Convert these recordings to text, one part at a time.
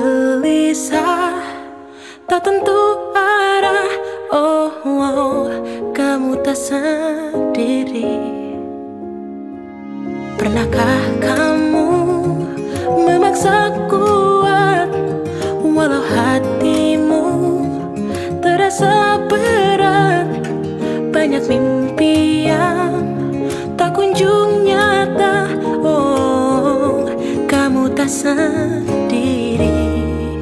gelisah, tak tentu arah. Oh, oh, kamu tak sendiri. Pernahkah kamu memaksa kuat, walau hatimu terasa berat? Banyak mimpi yang tak kunjung nyata. Oh, kamu tak sendiri.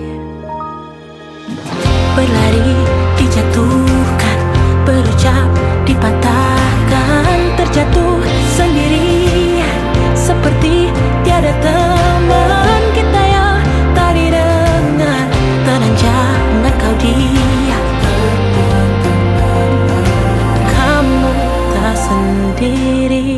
Berlari dijatuhkan, berucap dipatahkan, terjatuh sendirian seperti tiada teman. Kita yang tak didengar, tenang jangan kau diam. Kamu tak sendiri.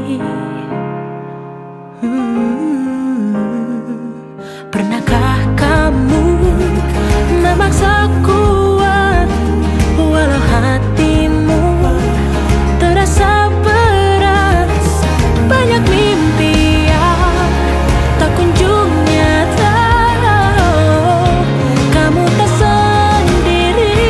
Pernahkah kamu memaksa kuat, walau hatimu terasa berat? Banyak mimpi yang tak kunjung nyata. Kamu tak sendiri.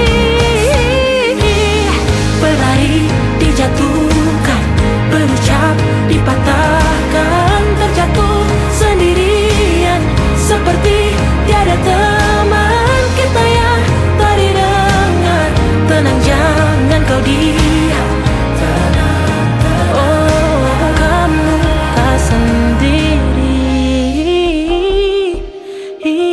Berlari dijatuhkan, berucap dipatahkan, terjatuh sendirian seperti tiada teman. Kita yang tak didengar, tenang jangan kau diam. Oh, kamu tak sendiri.